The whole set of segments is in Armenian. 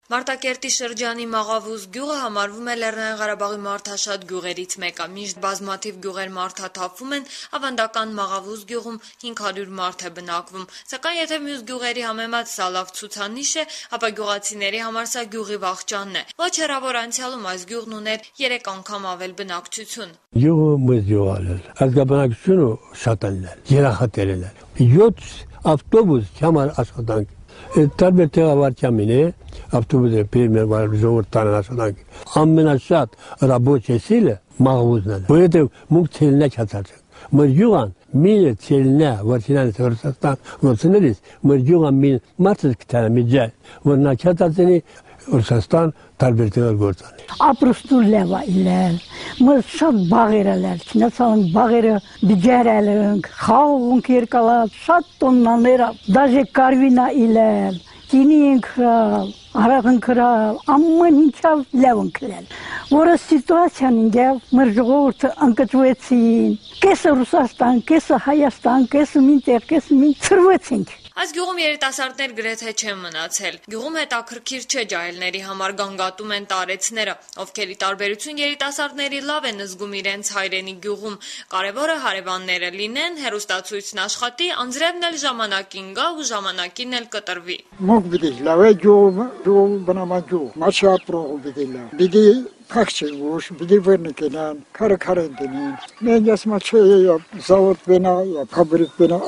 Մարտակերտի շրջանի Մաղավուզ գյուղը համարվում է Լեռնային Ղարաբաղի մարդաշատ գյուղերից մեկը։ Միշտ բազմաթիվ գյուղեր մարդաթափվում են, ավանդական Մաղավուզ գյուղում 500 մարդ է բնակվում։ Սակայն եթե մյուս գյուղերի համեմատ սա լավ ցուցանիշ է, ապա գյուղացիների համար սա գյուղի վախճանն է։ Ոչ հեռավոր անցյալում այս գյուղն ուներ 3 անգամ ավել բնակչություն։ Գյուղը մեծ գյուղ է, ազգաբնակչությունը շատ են, երախտերել են։ 7 ավտոբուս համար աշխատանք տարբեր տեղավարչամին է, ավտոբուսը պերմեր վարել ժողովրդան աշխատանք։ Ամենաշատ ռաբոչե սիլը Մաղավուզն է, որովհետև մունք ցելնա չացած։ Մեր յուղան մինը ցելնա, որտինան Ռուսաստան ոնցներից, մեր յուղան մին մարտը կտանը միջա, որ նա չացածնի Ռուսաստան տարբեր տեղեր գործան։ Ապրուստու լեվա իլել, մեր շատ բաղերել էլ, չնացան բաղերը բիջերել ենք, խաղունք երկալած, շատ տոննաները, դաժե կարվինա իլել, կինի ենք հրալ, արաղ ենք հրալ, ամեն ինչավ լև ենք լել, որը սիտուացիան ինգև մեր ժողովուրդը ընկճվեցին, կեսը Ռուսաստան, կեսը Հայաստան, կեսը մինտեղ, կեսը մին ծրվեցինք։ Այս գյուղում երիտասարդներ գրեթե չեն մնացել։ Գյուղում հետաքրքիր չէ ջահելների համար գանգատում են տարեցները, ովքեր ի տարբերություն երիտասարդների լավ են զգում իրենց հայրենի գյուղում։ Կարևորը հարևանները լինեն, հեռուստացույցն աշխատի, անձրևն էլ ժամանակին գա ու ժամանակին էլ կտրվի։ Մոք բիդի լավ է գյուղ բնամա գյուղ, մաչի ապրող բիդի լավ, բիդի փախչի ուշ, բիդի վրնի կենան, քարքարեն դնին։ Մենք ասում չէ, զավոդ բենա, ֆաբրիկ բենա,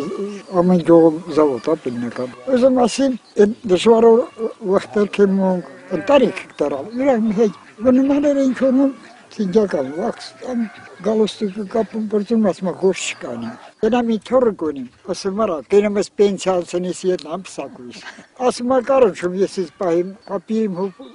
ամեն գյուղ զավոդ է բնական։ Ուզում ասին, դժվար վաղտել կեմոնք, ընտարիք կտարալ, իրակ մի հետ, վնումաներ են կոնում, Սինջակալ, վաքս, գալոստուկը կապում բրծում ասում գոշ չկանի։ Գնամ մի թորը գոնիմ, ասում արա, գնամ ես պենսիալցնիս ետնամ պսակույս։ Ասում կարոչում ես ես պահիմ, պապիմ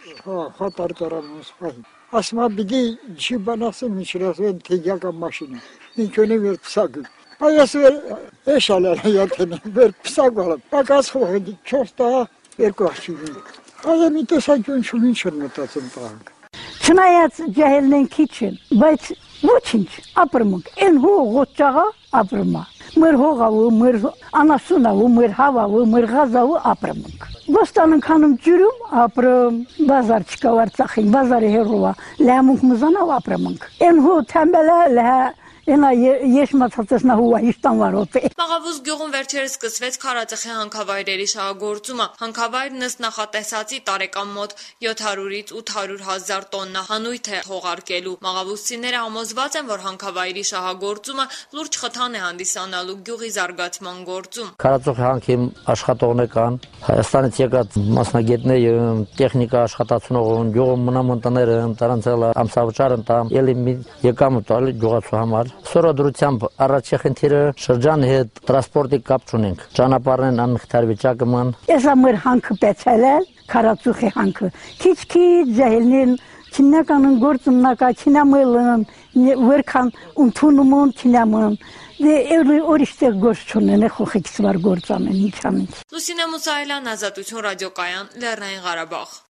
հատարտարամ ուս պահիմ։ Ասում բիդի չի բանասում ինչրասվեն թեգյակա մաշինը, ինքյոնի վեր պսակույս։ Այս էշ ալալ յատենի, վեր պսակվալը, պակաս խողեդի, 4 տաղա, 2 աղջիկին։ Այա մի տեսակյուն չում ինչ են մտածում տաղանք։ Չնայած ջահելն են քիչ են, բայց ոչինչ, ապրում ենք, են հողոճաղա ապրում է, մեր հողավը, մեր անասունավը, մեր հավավը, մեր գազավը ապրում ենք։ Ոստան ենք հանում ջուրում ապրում, բազար չկա Արցախին, բազարի հերովա, լամունք մզանավ ապրում ենք։ Են հո թամբելը լհա Ենա ես մացածնա հուա իստանվարոտ։ Մաղավուզ գյուղում վերջերս սկսվեց քարածխի հանքավայրերի շահագործումը։ Հանքավայրն ըստ նախատեսածի տարեկան մոտ 700-ից 800 հազար տոննա հանույթ է թողարկելու։ Մաղավուզցիները համոզված են, որ հանքավայրի շահագործումը լուրջ խթան է հանդիսանալու գյուղի զարգացման գործում։ Քարածխի հանքի աշխատողներ կան, Հայաստանից եկած մասնագետներ, տեխնիկա աշխատացնողներ, գյուղում մնամընտները, տարանցել ամսավճարն տամ, ելի եկամուտ տալ գյուղացու համար։ Սորոդրությամբ առաջի խնդիրը շրջանի հետ տրանսպորտի կապ չունենք։ Ճանապարհն անմխիթար վիճակը ման։ Ես ամեր հանքը պեցել, քարածուխի հանքը։ Քիչ-քիչ ջահելին քինականն գործումնակա քինամելն, վերքան ունթունումն քինամն։ Դե օրիշտեղ գործ չունեն, խոխիկս վար գործ ամեն ինչ ամեն։ Լուսինե Մուսայելյան, Ազատություն ռադիոկայան, Լեռնային Ղարաբաղ։